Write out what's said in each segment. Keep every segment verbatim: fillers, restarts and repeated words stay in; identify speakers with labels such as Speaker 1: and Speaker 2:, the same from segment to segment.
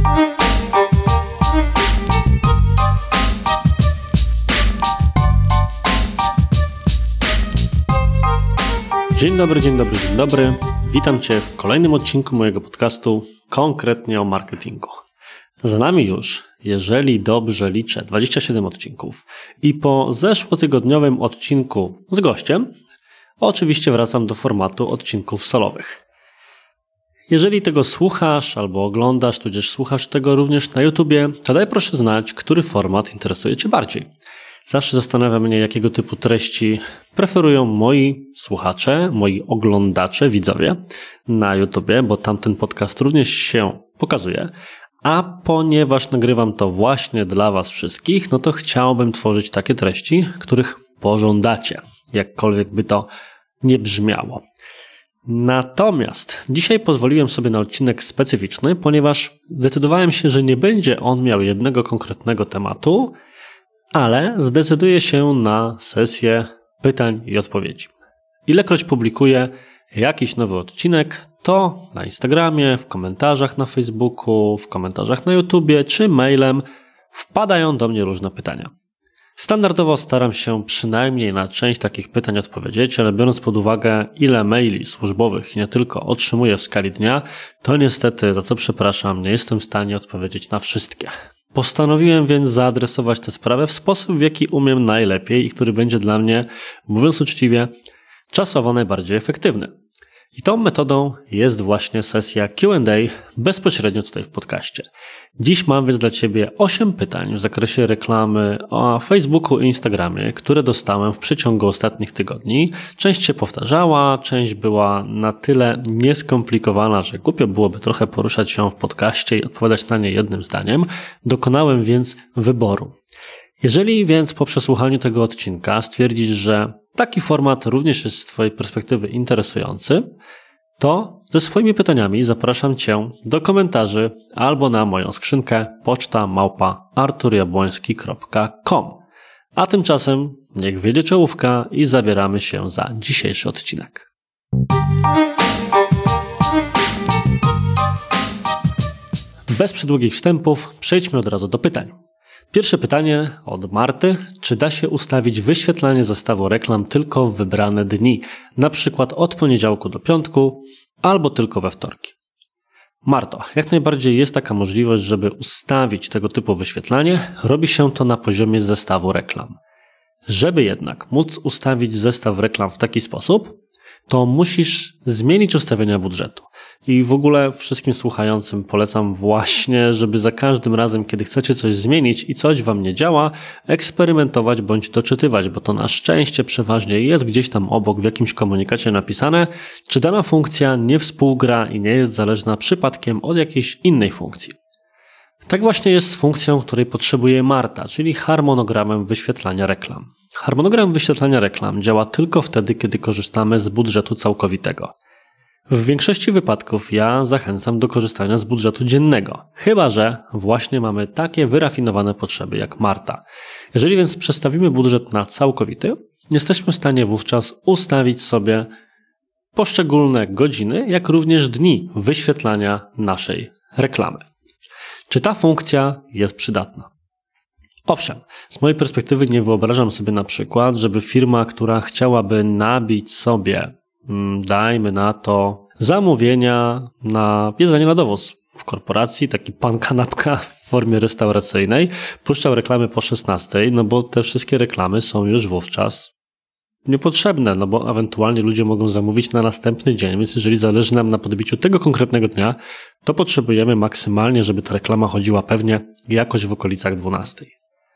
Speaker 1: Dzień dobry, dzień dobry, dzień dobry. Witam Cię w kolejnym odcinku mojego podcastu, konkretnie o marketingu. Za nami już, jeżeli dobrze liczę, dwadzieścia siedem odcinków i po zeszłotygodniowym odcinku z gościem oczywiście wracam do formatu odcinków solowych. Jeżeli tego słuchasz albo oglądasz, tudzież słuchasz tego również na YouTubie, to daj proszę znać, który format interesuje Cię bardziej. Zawsze zastanawia mnie, jakiego typu treści preferują moi słuchacze, moi oglądacze, widzowie na YouTubie, bo tam ten podcast również się pokazuje. A ponieważ nagrywam to właśnie dla Was wszystkich, no to chciałbym tworzyć takie treści, których pożądacie, jakkolwiek by to nie brzmiało. Natomiast dzisiaj pozwoliłem sobie na odcinek specyficzny, ponieważ zdecydowałem się, że nie będzie on miał jednego konkretnego tematu, ale zdecyduję się na sesję pytań i odpowiedzi. Ilekroć publikuję jakiś nowy odcinek, to na Instagramie, w komentarzach na Facebooku, w komentarzach na YouTubie czy mailem wpadają do mnie różne pytania. Standardowo staram się przynajmniej na część takich pytań odpowiedzieć, ale biorąc pod uwagę, ile maili służbowych i nie tylko otrzymuję w skali dnia, to niestety, za co przepraszam, nie jestem w stanie odpowiedzieć na wszystkie. Postanowiłem więc zaadresować tę sprawę w sposób, w jaki umiem najlepiej i który będzie dla mnie, mówiąc uczciwie, czasowo najbardziej efektywny. I tą metodą jest właśnie sesja Q and A bezpośrednio tutaj w podcaście. Dziś mam więc dla Ciebie osiem pytań w zakresie reklamy o Facebooku i Instagramie, które dostałem w przeciągu ostatnich tygodni. Część się powtarzała, część była na tyle nieskomplikowana, że głupio byłoby trochę poruszać się w podcaście i odpowiadać na nie jednym zdaniem. Dokonałem więc wyboru. Jeżeli więc po przesłuchaniu tego odcinka stwierdzisz, że taki format również jest z Twojej perspektywy interesujący, to ze swoimi pytaniami zapraszam Cię do komentarzy albo na moją skrzynkę poczta małpa artur jabłoński kropka com. A tymczasem niech wiedzie czołówka i zabieramy się za dzisiejszy odcinek. Bez przydługich wstępów przejdźmy od razu do pytań. Pierwsze pytanie od Marty. Czy da się ustawić wyświetlanie zestawu reklam tylko w wybrane dni, na przykład od poniedziałku do piątku albo tylko we wtorki? Marto, jak najbardziej jest taka możliwość, żeby ustawić tego typu wyświetlanie. Robi się to na poziomie zestawu reklam. Żeby jednak móc ustawić zestaw reklam w taki sposób, to musisz zmienić ustawienia budżetu. I w ogóle wszystkim słuchającym polecam właśnie, żeby za każdym razem, kiedy chcecie coś zmienić i coś Wam nie działa, eksperymentować bądź doczytywać, bo to na szczęście przeważnie jest gdzieś tam obok w jakimś komunikacie napisane, czy dana funkcja nie współgra i nie jest zależna przypadkiem od jakiejś innej funkcji. Tak właśnie jest z funkcją, której potrzebuje Marta, czyli harmonogramem wyświetlania reklam. Harmonogram wyświetlania reklam działa tylko wtedy, kiedy korzystamy z budżetu całkowitego. W większości wypadków ja zachęcam do korzystania z budżetu dziennego, chyba że właśnie mamy takie wyrafinowane potrzeby jak Marta. Jeżeli więc przestawimy budżet na całkowity, jesteśmy w stanie wówczas ustawić sobie poszczególne godziny, jak również dni wyświetlania naszej reklamy. Czy ta funkcja jest przydatna? Owszem, z mojej perspektywy nie wyobrażam sobie na przykład, żeby firma, która chciałaby nabić sobie, dajmy na to, zamówienia na jedzenie na dowóz w korporacji, taki pan kanapka w formie restauracyjnej, puszczał reklamy po szesnastej, no bo te wszystkie reklamy są już wówczas niepotrzebne, no bo ewentualnie ludzie mogą zamówić na następny dzień, więc jeżeli zależy nam na podbiciu tego konkretnego dnia, to potrzebujemy maksymalnie, żeby ta reklama chodziła pewnie jakoś w okolicach dwunastej.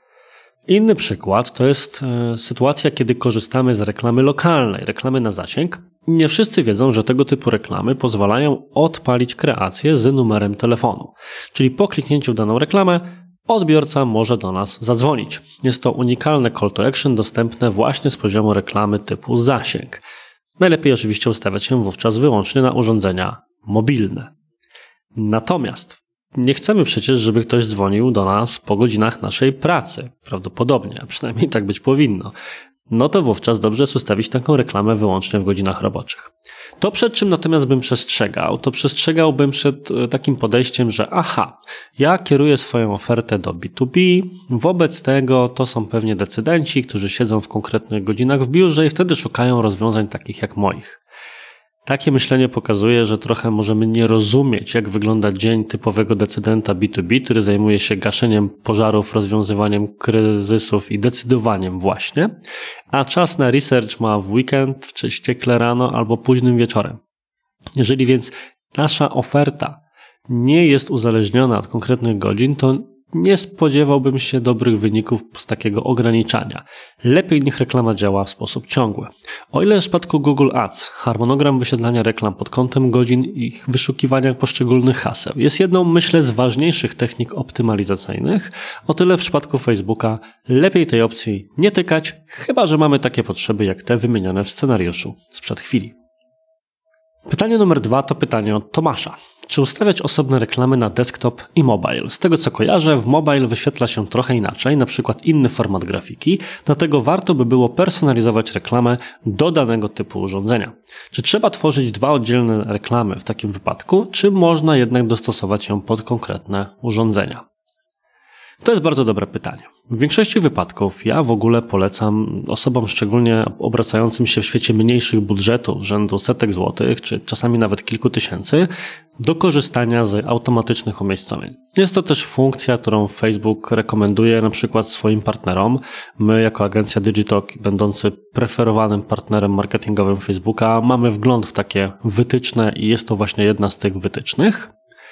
Speaker 1: Inny przykład to jest e, sytuacja, kiedy korzystamy z reklamy lokalnej, reklamy na zasięg. Nie wszyscy wiedzą, że tego typu reklamy pozwalają odpalić kreację z numerem telefonu. Czyli po kliknięciu w daną reklamę odbiorca może do nas zadzwonić. Jest to unikalne call to action dostępne właśnie z poziomu reklamy typu zasięg. Najlepiej oczywiście ustawiać się wówczas wyłącznie na urządzenia mobilne. Natomiast nie chcemy przecież, żeby ktoś dzwonił do nas po godzinach naszej pracy. Prawdopodobnie, a przynajmniej tak być powinno. no to wówczas dobrze jest ustawić taką reklamę wyłącznie w godzinach roboczych. To, przed czym natomiast bym przestrzegał, to przestrzegałbym przed takim podejściem, że aha, ja kieruję swoją ofertę do B dwa B, wobec tego to są pewnie decydenci, którzy siedzą w konkretnych godzinach w biurze i wtedy szukają rozwiązań takich jak moich. Takie myślenie pokazuje, że trochę możemy nie rozumieć, jak wygląda dzień typowego decydenta B dwa B, który zajmuje się gaszeniem pożarów, rozwiązywaniem kryzysów i decydowaniem właśnie, a czas na research ma w weekend, czy ściekle rano albo późnym wieczorem. Jeżeli więc nasza oferta nie jest uzależniona od konkretnych godzin, to nie spodziewałbym się dobrych wyników z takiego ograniczania. Lepiej niech reklama działa w sposób ciągły. O ile w przypadku Google Ads harmonogram wyświetlania reklam pod kątem godzin i ich wyszukiwania poszczególnych haseł jest jedną, myślę, z ważniejszych technik optymalizacyjnych, o tyle w przypadku Facebooka lepiej tej opcji nie tykać, chyba że mamy takie potrzeby jak te wymienione w scenariuszu sprzed chwili. Pytanie numer dwa to pytanie od Tomasza. Czy ustawiać osobne reklamy na desktop i mobile? Z tego co kojarzę, w mobile wyświetla się trochę inaczej, na przykład inny format grafiki, dlatego warto by było personalizować reklamę do danego typu urządzenia. Czy trzeba tworzyć dwa oddzielne reklamy w takim wypadku, czy można jednak dostosować ją pod konkretne urządzenia? To jest bardzo dobre pytanie. W większości wypadków ja w ogóle polecam osobom szczególnie obracającym się w świecie mniejszych budżetów, rzędu setek złotych, czy czasami nawet kilku tysięcy, do korzystania z automatycznych umiejscowień. Jest to też funkcja, którą Facebook rekomenduje na przykład swoim partnerom. My jako agencja Digitalk, będący preferowanym partnerem marketingowym Facebooka, mamy wgląd w takie wytyczne i jest to właśnie jedna z tych wytycznych.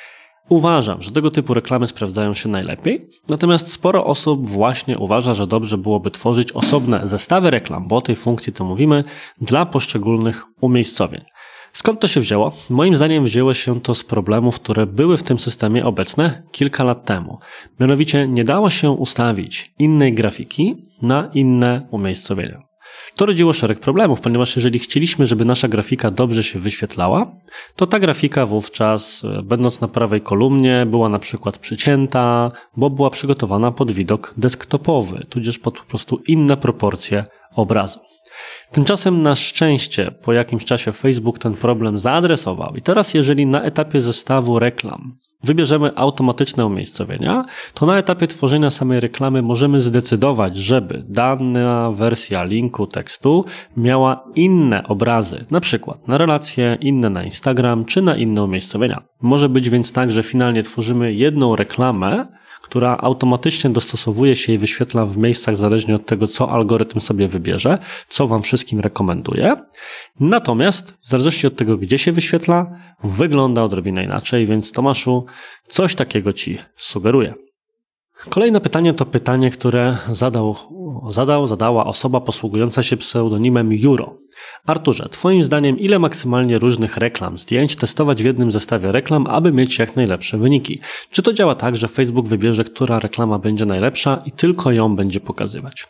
Speaker 1: Uważam, że tego typu reklamy sprawdzają się najlepiej, natomiast sporo osób właśnie uważa, że dobrze byłoby tworzyć osobne zestawy reklam, bo o tej funkcji to mówimy, dla poszczególnych umiejscowień. Skąd to się wzięło? Moim zdaniem wzięło się to z problemów, które były w tym systemie obecne kilka lat temu. Mianowicie nie dało się ustawić innej grafiki na inne umiejscowienia. To rodziło szereg problemów, ponieważ jeżeli chcieliśmy, żeby nasza grafika dobrze się wyświetlała, to ta grafika wówczas, będąc na prawej kolumnie, była na przykład przycięta, bo była przygotowana pod widok desktopowy, tudzież pod po prostu inne proporcje obrazu. Tymczasem na szczęście po jakimś czasie Facebook ten problem zaadresował i teraz jeżeli na etapie zestawu reklam wybierzemy automatyczne umiejscowienia, to na etapie tworzenia samej reklamy możemy zdecydować, żeby dana wersja linku tekstu miała inne obrazy, na przykład na relacje, inne na Instagram czy na inne umiejscowienia. Może być więc tak, że finalnie tworzymy jedną reklamę, która automatycznie dostosowuje się i wyświetla w miejscach zależnie od tego, co algorytm sobie wybierze, co Wam wszystkim rekomenduje. Natomiast w zależności od tego, gdzie się wyświetla, wygląda odrobinę inaczej, więc Tomaszu, coś takiego Ci sugeruję. Kolejne pytanie to pytanie, które zadał, zadał, zadała osoba posługująca się pseudonimem Juro. Arturze, Twoim zdaniem ile maksymalnie różnych reklam, zdjęć testować w jednym zestawie reklam, aby mieć jak najlepsze wyniki? Czy to działa tak, że Facebook wybierze, która reklama będzie najlepsza i tylko ją będzie pokazywać?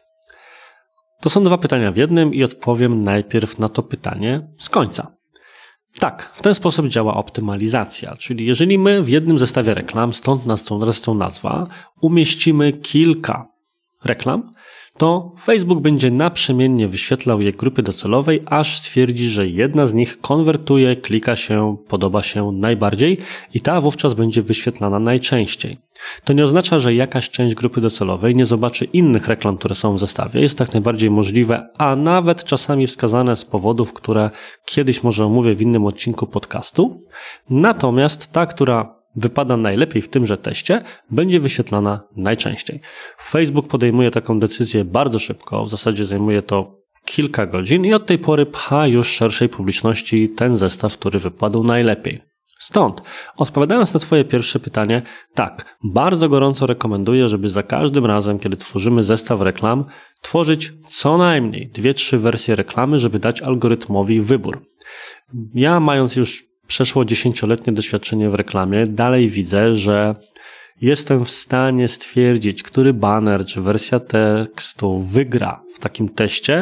Speaker 1: To są dwa pytania w jednym i odpowiem najpierw na to pytanie z końca. Tak, w ten sposób działa optymalizacja, czyli jeżeli my w jednym zestawie reklam, stąd nas tą, tą nazwa, umieścimy kilka reklam, to Facebook będzie naprzemiennie wyświetlał je grupy docelowej, aż stwierdzi, że jedna z nich konwertuje, klika się, podoba się najbardziej i ta wówczas będzie wyświetlana najczęściej. To nie oznacza, że jakaś część grupy docelowej nie zobaczy innych reklam, które są w zestawie. Jest to jak najbardziej możliwe, a nawet czasami wskazane z powodów, które kiedyś może omówię w innym odcinku podcastu. Natomiast ta, która wypada najlepiej w tymże teście, będzie wyświetlana najczęściej. Facebook podejmuje taką decyzję bardzo szybko, w zasadzie zajmuje to kilka godzin i od tej pory pcha już szerszej publiczności ten zestaw, który wypadł najlepiej. Stąd, odpowiadając na Twoje pierwsze pytanie, tak, bardzo gorąco rekomenduję, żeby za każdym razem, kiedy tworzymy zestaw reklam, tworzyć co najmniej dwie, trzy wersje reklamy, żeby dać algorytmowi wybór. Ja, mając już przeszło dziesięcioletnie doświadczenie w reklamie, dalej widzę, że jestem w stanie stwierdzić, który baner czy wersja tekstu wygra w takim teście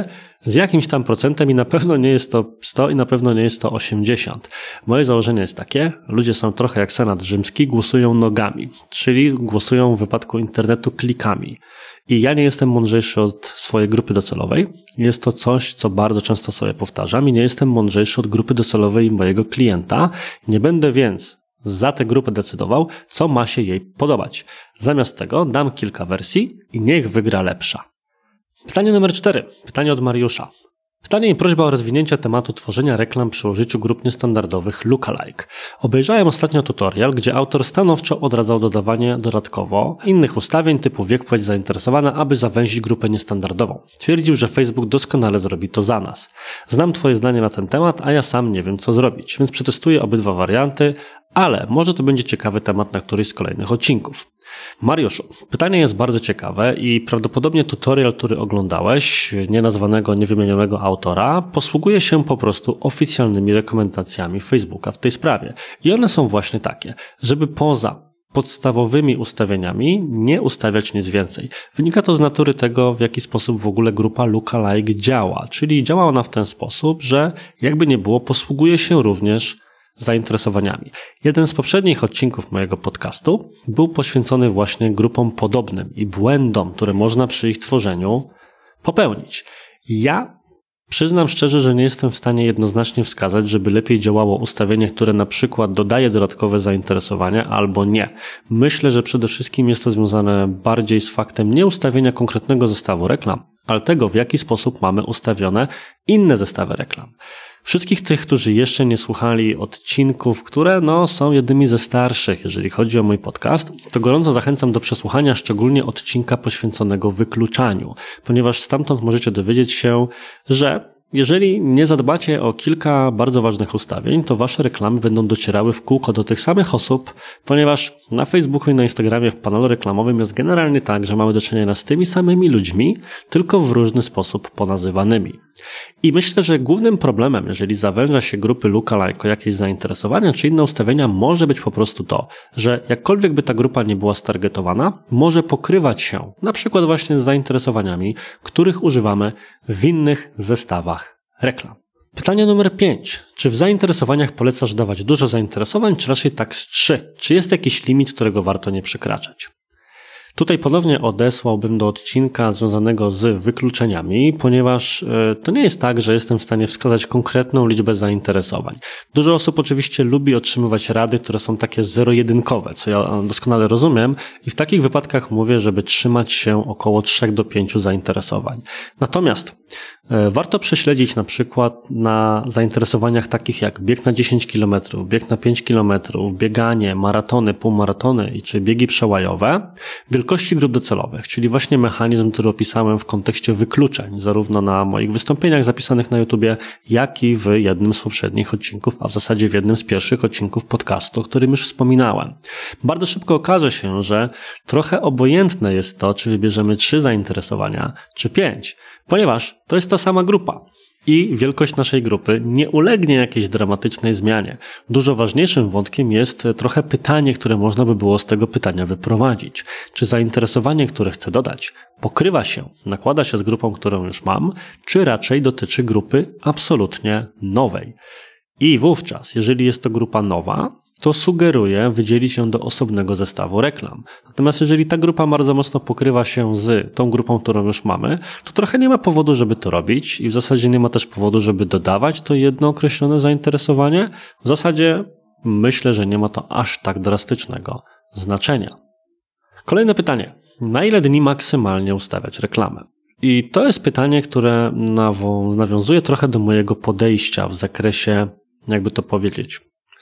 Speaker 1: z jakimś tam procentem i na pewno nie jest to sto i na pewno nie jest to osiemdziesiąt. Moje założenie jest takie, ludzie są trochę jak Senat rzymski, głosują nogami, czyli głosują w wypadku internetu klikami. I ja nie jestem mądrzejszy od swojej grupy docelowej. Jest to coś, co bardzo często sobie powtarzam i nie jestem mądrzejszy od grupy docelowej mojego klienta. Nie będę więc za tę grupę decydował, co ma się jej podobać. Zamiast tego dam kilka wersji i niech wygra lepsza. Pytanie numer cztery. Pytanie od Mariusza. Pytanie i prośba o rozwinięcie tematu tworzenia reklam przy użyciu grup niestandardowych lookalike. Obejrzałem ostatnio tutorial, gdzie autor stanowczo odradzał dodawanie dodatkowo innych ustawień typu wiek, płeć zainteresowana, aby zawęzić grupę niestandardową. Twierdził, że Facebook doskonale zrobi to za nas. Znam Twoje zdanie na ten temat, a ja sam nie wiem, co zrobić, więc przetestuję obydwa warianty, ale może to będzie ciekawy temat na któryś z kolejnych odcinków. Mariuszu, pytanie jest bardzo ciekawe i prawdopodobnie tutorial, który oglądałeś, nienazwanego, niewymienionego autora, posługuje się po prostu oficjalnymi rekomendacjami Facebooka w tej sprawie. I one są właśnie takie, żeby poza podstawowymi ustawieniami nie ustawiać nic więcej. Wynika to z natury tego, w jaki sposób w ogóle grupa lookalike działa, czyli działa ona w ten sposób, że jakby nie było, posługuje się również zainteresowaniami. Jeden z poprzednich odcinków mojego podcastu był poświęcony właśnie grupom podobnym i błędom, które można przy ich tworzeniu popełnić. Ja przyznam szczerze, że nie jestem w stanie jednoznacznie wskazać, żeby lepiej działało ustawienie, które na przykład dodaje dodatkowe zainteresowania albo nie. Myślę, że przede wszystkim jest to związane bardziej z faktem nie ustawienia konkretnego zestawu reklam, ale tego, w jaki sposób mamy ustawione inne zestawy reklam. Wszystkich tych, którzy jeszcze nie słuchali odcinków, które no, są jednymi ze starszych, jeżeli chodzi o mój podcast, to gorąco zachęcam do przesłuchania szczególnie odcinka poświęconego wykluczaniu, ponieważ stamtąd możecie dowiedzieć się, że jeżeli nie zadbacie o kilka bardzo ważnych ustawień, to wasze reklamy będą docierały w kółko do tych samych osób, ponieważ na Facebooku i na Instagramie w panelu reklamowym jest generalnie tak, że mamy do czynienia z tymi samymi ludźmi, tylko w różny sposób ponazywanymi. I myślę, że głównym problemem, jeżeli zawęża się grupy lookalike o jakieś zainteresowania czy inne ustawienia, może być po prostu to, że jakkolwiek by ta grupa nie była stargetowana, może pokrywać się na przykład właśnie z zainteresowaniami, których używamy w innych zestawach reklam. Pytanie numer pięć. Czy w zainteresowaniach polecasz dawać dużo zainteresowań, czy raczej tak z trzy? Czy jest jakiś limit, którego warto nie przekraczać? Tutaj ponownie odesłałbym do odcinka związanego z wykluczeniami, ponieważ to nie jest tak, że jestem w stanie wskazać konkretną liczbę zainteresowań. Dużo osób oczywiście lubi otrzymywać rady, które są takie zero-jedynkowe, co ja doskonale rozumiem i w takich wypadkach mówię, żeby trzymać się około trzech do pięciu zainteresowań. Natomiast warto prześledzić na przykład na zainteresowaniach takich jak bieg na dziesięć kilometrów, bieg na pięć kilometrów, bieganie, maratony, półmaratony i czy biegi przełajowe, wielkości grup docelowych, czyli właśnie mechanizm, który opisałem w kontekście wykluczeń, zarówno na moich wystąpieniach zapisanych na YouTubie, jak i w jednym z poprzednich odcinków, a w zasadzie w jednym z pierwszych odcinków podcastu, o którym już wspominałem. Bardzo szybko okaże się, że trochę obojętne jest to, czy wybierzemy trzy zainteresowania, czy pięć, ponieważ to jest ta sama grupa. I wielkość naszej grupy nie ulegnie jakiejś dramatycznej zmianie. Dużo ważniejszym wątkiem jest trochę pytanie, które można by było z tego pytania wyprowadzić. Czy zainteresowanie, które chcę dodać, pokrywa się, nakłada się z grupą, którą już mam, czy raczej dotyczy grupy absolutnie nowej? I wówczas, jeżeli jest to grupa nowa, to sugeruję wydzielić ją do osobnego zestawu reklam. Natomiast jeżeli ta grupa bardzo mocno pokrywa się z tą grupą, którą już mamy, to trochę nie ma powodu, żeby to robić i w zasadzie nie ma też powodu, żeby dodawać to jedno określone zainteresowanie. W zasadzie myślę, że nie ma to aż tak drastycznego znaczenia. Kolejne pytanie. Na ile dni maksymalnie ustawiać reklamę? I to jest pytanie, które nawiązuje trochę do mojego podejścia w zakresie, jakby to powiedzieć,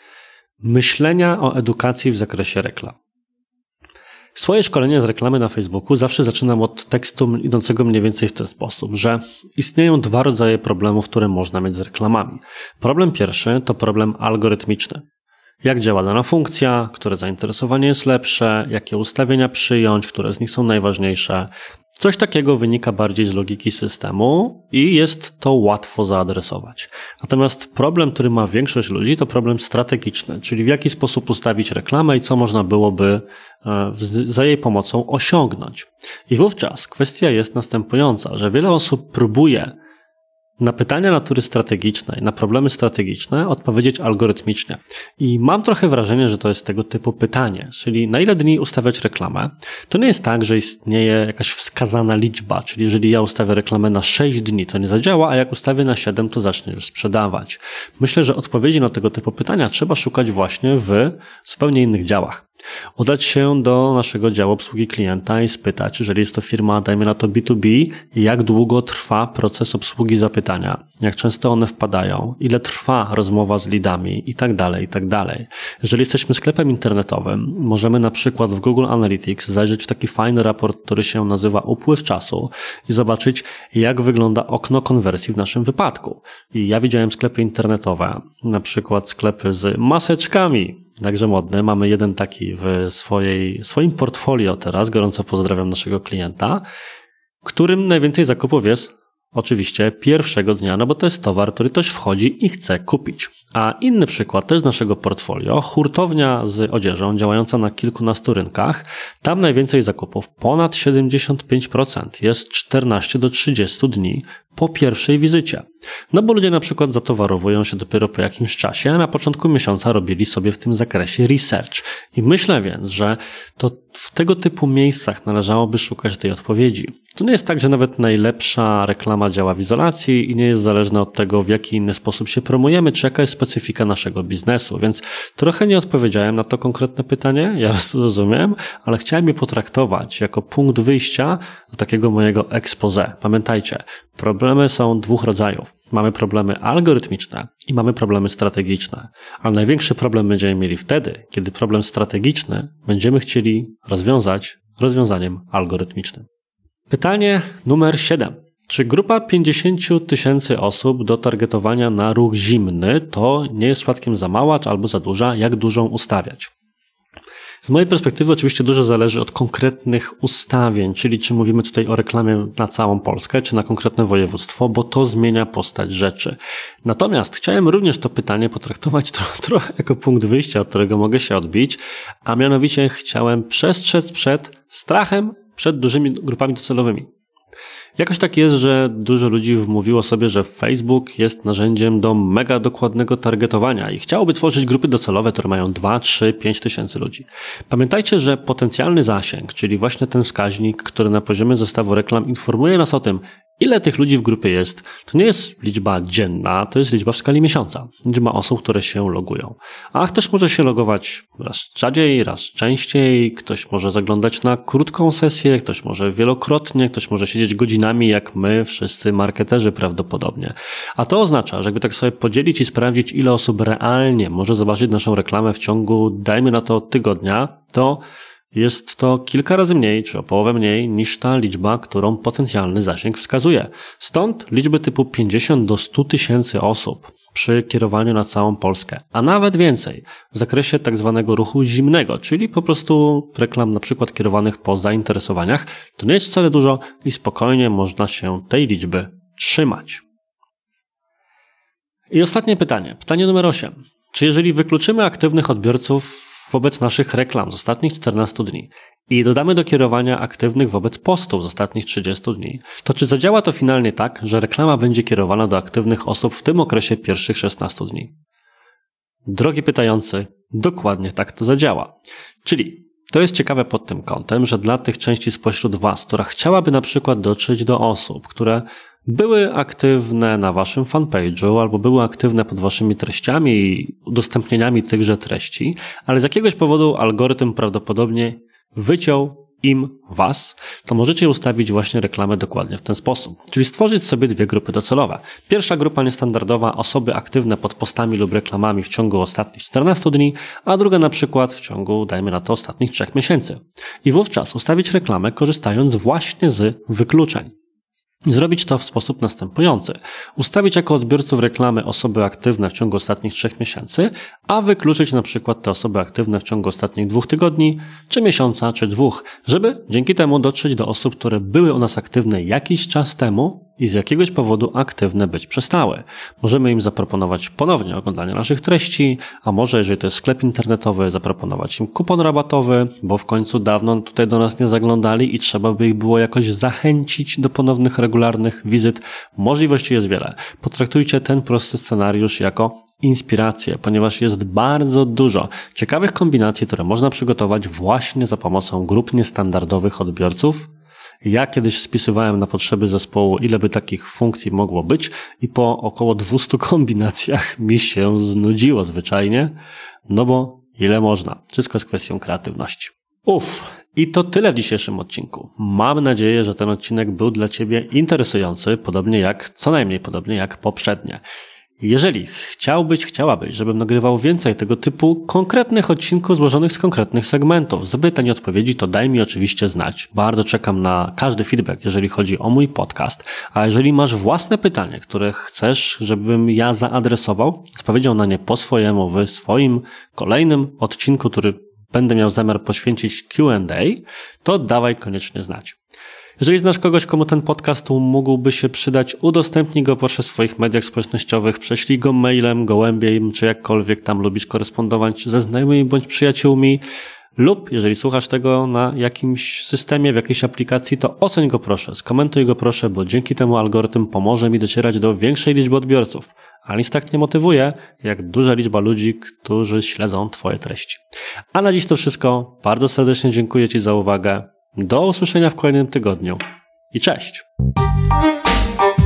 Speaker 1: myślenia o edukacji w zakresie reklam. Swoje szkolenie z reklamy na Facebooku zawsze zaczynam od tekstu idącego mniej więcej w ten sposób, że istnieją dwa rodzaje problemów, które można mieć z reklamami. Problem pierwszy to problem algorytmiczny. Jak działa dana funkcja, które zainteresowanie jest lepsze, jakie ustawienia przyjąć, które z nich są najważniejsze. Coś takiego wynika bardziej z logiki systemu i jest to łatwo zaadresować. Natomiast problem, który ma większość ludzi, to problem strategiczny, czyli w jaki sposób ustawić reklamę i co można byłoby za jej pomocą osiągnąć. I wówczas kwestia jest następująca, że wiele osób próbuje Na pytania natury strategicznej, na problemy strategiczne odpowiedzieć algorytmicznie. I mam trochę wrażenie, że to jest tego typu pytanie, czyli na ile dni ustawiać reklamę. To nie jest tak, że istnieje jakaś wskazana liczba, czyli jeżeli ja ustawię reklamę na sześć dni, to nie zadziała, a jak ustawię na siedem, to zacznie już sprzedawać. Myślę, że odpowiedzi na tego typu pytania trzeba szukać właśnie w zupełnie innych działach. Udać się do naszego działu obsługi klienta i spytać, jeżeli jest to firma, dajmy na to B dwa B, jak długo trwa proces obsługi zapytania, jak często one wpadają, ile trwa rozmowa z lidami i tak dalej, i tak dalej. Jeżeli jesteśmy sklepem internetowym, możemy na przykład w Google Analytics zajrzeć w taki fajny raport, który się nazywa upływ czasu i zobaczyć, jak wygląda okno konwersji w naszym wypadku. I ja widziałem sklepy internetowe, na przykład sklepy z maseczkami, także modne. Mamy jeden taki w swojej, swoim portfolio teraz, gorąco pozdrawiam naszego klienta, którym najwięcej zakupów jest oczywiście pierwszego dnia, no bo to jest towar, który ktoś wchodzi i chce kupić. A inny przykład też z naszego portfolio, hurtownia z odzieżą działająca na kilkunastu rynkach, tam najwięcej zakupów, ponad siedemdziesiąt pięć procent, jest czternaście do trzydziestu dni po pierwszej wizycie. No bo ludzie na przykład zatowarowują się dopiero po jakimś czasie, a na początku miesiąca robili sobie w tym zakresie research. I myślę więc, że to w tego typu miejscach należałoby szukać tej odpowiedzi. To nie jest tak, że nawet najlepsza reklama działa w izolacji i nie jest zależna od tego, w jaki inny sposób się promujemy, czy jaka jest specyfika naszego biznesu. Więc trochę nie odpowiedziałem na to konkretne pytanie, ja rozumiem, ale chciałem je potraktować jako punkt wyjścia do takiego mojego expose. Pamiętajcie, problemy są dwóch rodzajów. Mamy problemy algorytmiczne i mamy problemy strategiczne. Ale największy problem będziemy mieli wtedy, kiedy problem strategiczny będziemy chcieli rozwiązać rozwiązaniem algorytmicznym. Pytanie numer siedem. Czy grupa pięćdziesiąt tysięcy osób do targetowania na ruch zimny to nie jest przypadkiem za mała albo za duża? Jak dużą ustawiać? Z mojej perspektywy oczywiście dużo zależy od konkretnych ustawień, czyli czy mówimy tutaj o reklamie na całą Polskę, czy na konkretne województwo, bo to zmienia postać rzeczy. Natomiast chciałem również to pytanie potraktować trochę, trochę jako punkt wyjścia, od którego mogę się odbić, a mianowicie chciałem przestrzec przed strachem przed dużymi grupami docelowymi. Jakoś tak jest, że dużo ludzi wmówiło sobie, że Facebook jest narzędziem do mega dokładnego targetowania i chciałoby tworzyć grupy docelowe, które mają dwa, trzy, pięć tysięcy ludzi. Pamiętajcie, że potencjalny zasięg, czyli właśnie ten wskaźnik, który na poziomie zestawu reklam informuje nas o tym, ile tych ludzi w grupie jest, to nie jest liczba dzienna, to jest liczba w skali miesiąca. Liczba osób, które się logują. A ktoś może się logować raz rzadziej, raz częściej, ktoś może zaglądać na krótką sesję, ktoś może wielokrotnie, ktoś może siedzieć godzinami, jak my, wszyscy marketerzy prawdopodobnie. A to oznacza, że jakby tak sobie podzielić i sprawdzić, ile osób realnie może zobaczyć naszą reklamę w ciągu, dajmy na to, tygodnia, to jest to kilka razy mniej, czy o połowę mniej niż ta liczba, którą potencjalny zasięg wskazuje. Stąd liczby typu pięćdziesiąt do stu tysięcy osób przy kierowaniu na całą Polskę, a nawet więcej w zakresie tak zwanego ruchu zimnego, czyli po prostu reklam na przykład kierowanych po zainteresowaniach, to nie jest wcale dużo i spokojnie można się tej liczby trzymać. I ostatnie pytanie, pytanie numer osiem. Czy jeżeli wykluczymy aktywnych odbiorców wobec naszych reklam z ostatnich czternastu dni i dodamy do kierowania aktywnych wobec postów z ostatnich trzydziestu dni, to czy zadziała to finalnie tak, że reklama będzie kierowana do aktywnych osób w tym okresie pierwszych szesnastu dni? Drogi pytający, dokładnie tak to zadziała. Czyli to jest ciekawe pod tym kątem, że dla tych części spośród Was, która chciałaby na przykład dotrzeć do osób, które były aktywne na Waszym fanpage'u albo były aktywne pod Waszymi treściami i udostępnieniami tychże treści, ale z jakiegoś powodu algorytm prawdopodobnie wyciął im Was, to możecie ustawić właśnie reklamę dokładnie w ten sposób. Czyli stworzyć sobie dwie grupy docelowe. Pierwsza grupa niestandardowa, osoby aktywne pod postami lub reklamami w ciągu ostatnich czternastu dni, a druga na przykład w ciągu, dajmy na to, ostatnich trzech miesięcy. I wówczas ustawić reklamę korzystając właśnie z wykluczeń. Zrobić to w sposób następujący. Ustawić jako odbiorców reklamy osoby aktywne w ciągu ostatnich trzech miesięcy, a wykluczyć na przykład te osoby aktywne w ciągu ostatnich dwóch tygodni, czy miesiąca, czy dwóch, żeby dzięki temu dotrzeć do osób, które były u nas aktywne jakiś czas temu i z jakiegoś powodu aktywne być przestały. Możemy im zaproponować ponownie oglądanie naszych treści, a może jeżeli to jest sklep internetowy, zaproponować im kupon rabatowy, bo w końcu dawno tutaj do nas nie zaglądali i trzeba by ich było jakoś zachęcić do ponownych, regularnych wizyt. Możliwości jest wiele. Potraktujcie ten prosty scenariusz jako inspirację, ponieważ jest bardzo dużo ciekawych kombinacji, które można przygotować właśnie za pomocą grup niestandardowych odbiorców. Ja kiedyś spisywałem na potrzeby zespołu, ile by takich funkcji mogło być i po około dwustu kombinacjach mi się znudziło zwyczajnie, no bo ile można. Wszystko jest kwestią kreatywności. Uff, i to tyle w dzisiejszym odcinku. Mam nadzieję, że ten odcinek był dla Ciebie interesujący, podobnie jak, co najmniej podobnie jak poprzednie. Jeżeli chciałbyś, chciałabyś, żebym nagrywał więcej tego typu konkretnych odcinków złożonych z konkretnych segmentów, z pytań i odpowiedzi, to daj mi oczywiście znać. Bardzo czekam na każdy feedback, jeżeli chodzi o mój podcast. A jeżeli masz własne pytanie, które chcesz, żebym ja zaadresował, odpowiedział na nie po swojemu w swoim kolejnym odcinku, który będę miał zamiar poświęcić Q and A, to dawaj koniecznie znać. Jeżeli znasz kogoś, komu ten podcast mógłby się przydać, udostępnij go proszę w swoich mediach społecznościowych, prześlij go mailem, gołębiem, czy jakkolwiek tam lubisz korespondować ze znajomymi bądź przyjaciółmi. Lub jeżeli słuchasz tego na jakimś systemie, w jakiejś aplikacji, to oceń go proszę, skomentuj go proszę, bo dzięki temu algorytm pomoże mi docierać do większej liczby odbiorców. A nic tak nie motywuje, jak duża liczba ludzi, którzy śledzą Twoje treści. A na dziś to wszystko. Bardzo serdecznie dziękuję Ci za uwagę. Do usłyszenia w kolejnym tygodniu i cześć!